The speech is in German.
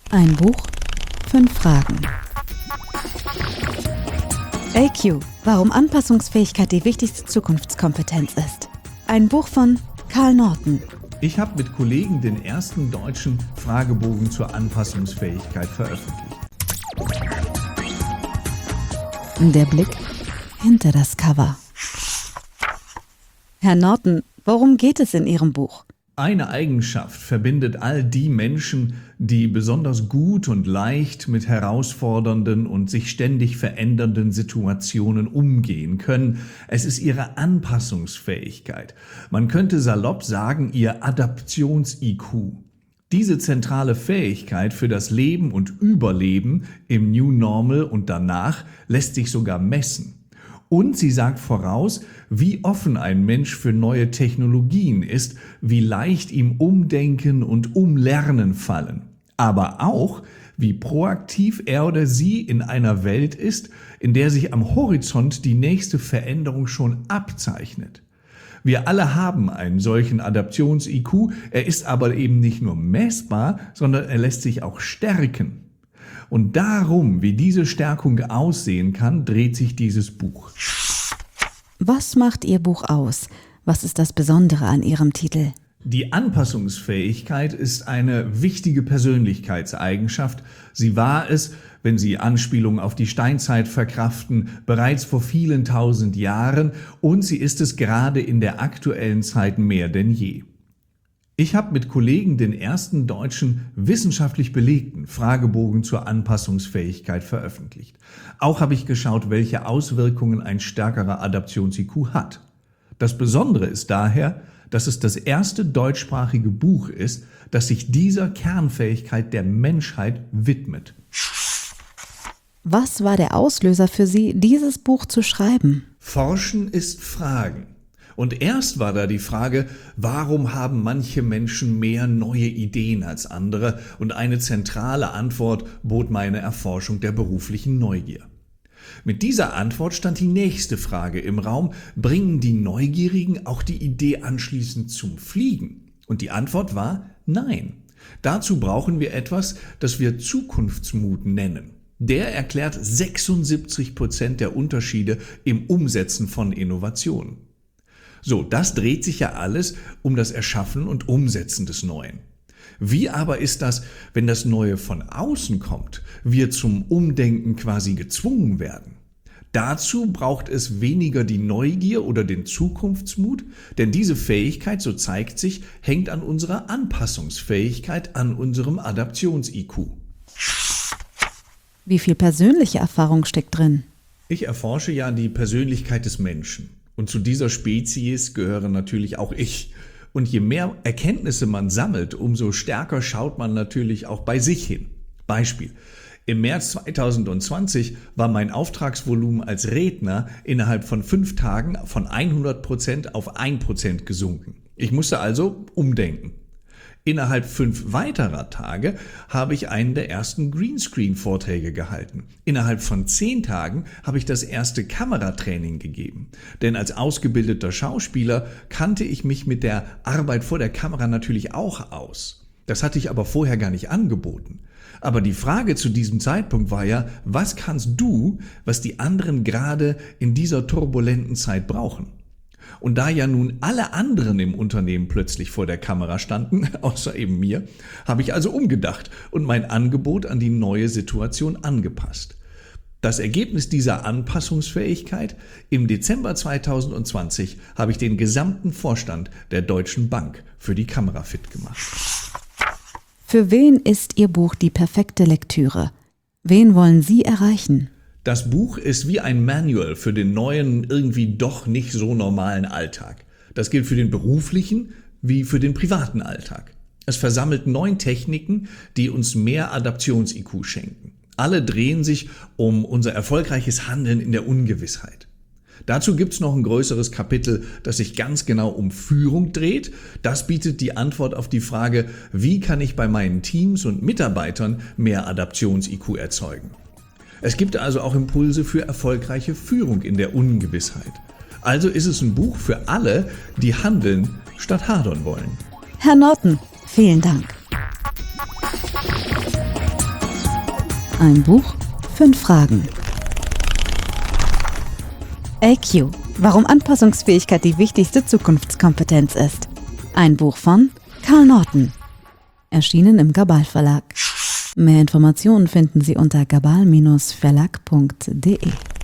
Ein Buch, 5 Fragen. AQ, warum Anpassungsfähigkeit die wichtigste Zukunftskompetenz ist. Ein Buch von Karl Norton. Ich habe mit Kollegen den ersten deutschen Fragebogen zur Anpassungsfähigkeit veröffentlicht. Der Blick hinter das Cover. Herr Norton, worum geht es in Ihrem Buch? Eine Eigenschaft verbindet all die Menschen, die besonders gut und leicht mit herausfordernden und sich ständig verändernden Situationen umgehen können. Es ist ihre Anpassungsfähigkeit. Man könnte salopp sagen, ihr Adaptions-IQ. Diese zentrale Fähigkeit für das Leben und Überleben im New Normal und danach lässt sich sogar messen. Und sie sagt voraus, wie offen ein Mensch für neue Technologien ist, wie leicht ihm Umdenken und Umlernen fallen. Aber auch, wie proaktiv er oder sie in einer Welt ist, in der sich am Horizont die nächste Veränderung schon abzeichnet. Wir alle haben einen solchen Adaptions-IQ, er ist aber eben nicht nur messbar, sondern er lässt sich auch stärken. Und darum, wie diese Stärkung aussehen kann, dreht sich dieses Buch. Was macht Ihr Buch aus? Was ist das Besondere an Ihrem Titel? Die Anpassungsfähigkeit ist eine wichtige Persönlichkeitseigenschaft. Sie war es, wenn Sie Anspielungen auf die Steinzeit verkraften, bereits vor vielen tausend Jahren, und sie ist es gerade in der aktuellen Zeit mehr denn je. Ich habe mit Kollegen den ersten deutschen wissenschaftlich belegten Fragebogen zur Anpassungsfähigkeit veröffentlicht. Auch habe ich geschaut, welche Auswirkungen ein stärkerer Adaptions-IQ hat. Das Besondere ist daher, dass es das erste deutschsprachige Buch ist, das sich dieser Kernfähigkeit der Menschheit widmet. Was war der Auslöser für Sie, dieses Buch zu schreiben? Forschen ist Fragen. Und erst war da die Frage, warum haben manche Menschen mehr neue Ideen als andere? Und eine zentrale Antwort bot meine Erforschung der beruflichen Neugier. Mit dieser Antwort stand die nächste Frage im Raum, bringen die Neugierigen auch die Idee anschließend zum Fliegen? Und die Antwort war nein. Dazu brauchen wir etwas, das wir Zukunftsmut nennen. Der erklärt 76% der Unterschiede im Umsetzen von Innovationen. So, das dreht sich ja alles um das Erschaffen und Umsetzen des Neuen. Wie aber ist das, wenn das Neue von außen kommt, wir zum Umdenken quasi gezwungen werden? Dazu braucht es weniger die Neugier oder den Zukunftsmut, denn diese Fähigkeit, so zeigt sich, hängt an unserer Anpassungsfähigkeit, an unserem Adaptions-IQ. Wie viel persönliche Erfahrung steckt drin? Ich erforsche ja die Persönlichkeit des Menschen. Und zu dieser Spezies gehöre natürlich auch ich. Und je mehr Erkenntnisse man sammelt, umso stärker schaut man natürlich auch bei sich hin. Beispiel: Im März 2020 war mein Auftragsvolumen als Redner innerhalb von 5 Tagen von 100% auf 1% gesunken. Ich musste also umdenken. Innerhalb 5 weiterer Tage habe ich einen der ersten Greenscreen-Vorträge gehalten. Innerhalb von 10 Tagen habe ich das erste Kameratraining gegeben. Denn als ausgebildeter Schauspieler kannte ich mich mit der Arbeit vor der Kamera natürlich auch aus. Das hatte ich aber vorher gar nicht angeboten. Aber die Frage zu diesem Zeitpunkt war ja, was kannst du, was die anderen gerade in dieser turbulenten Zeit brauchen? Und da ja nun alle anderen im Unternehmen plötzlich vor der Kamera standen, außer eben mir, habe ich also umgedacht und mein Angebot an die neue Situation angepasst. Das Ergebnis dieser Anpassungsfähigkeit: Im Dezember 2020 habe ich den gesamten Vorstand der Deutschen Bank für die Kamera fit gemacht. Für wen ist Ihr Buch die perfekte Lektüre? Wen wollen Sie erreichen? Das Buch ist wie ein Manual für den neuen, irgendwie doch nicht so normalen Alltag. Das gilt für den beruflichen wie für den privaten Alltag. Es versammelt 9 Techniken, die uns mehr Adaptions-IQ schenken. Alle drehen sich um unser erfolgreiches Handeln in der Ungewissheit. Dazu gibt's noch ein größeres Kapitel, das sich ganz genau um Führung dreht. Das bietet die Antwort auf die Frage, wie kann ich bei meinen Teams und Mitarbeitern mehr Adaptions-IQ erzeugen? Es gibt also auch Impulse für erfolgreiche Führung in der Ungewissheit. Also ist es ein Buch für alle, die handeln statt hadern wollen. Herr Norton, vielen Dank. Ein Buch, 5 Fragen. AQ, warum Anpassungsfähigkeit die wichtigste Zukunftskompetenz ist. Ein Buch von Karl Norton. Erschienen im Gabal Verlag. Mehr Informationen finden Sie unter gabal-verlag.de.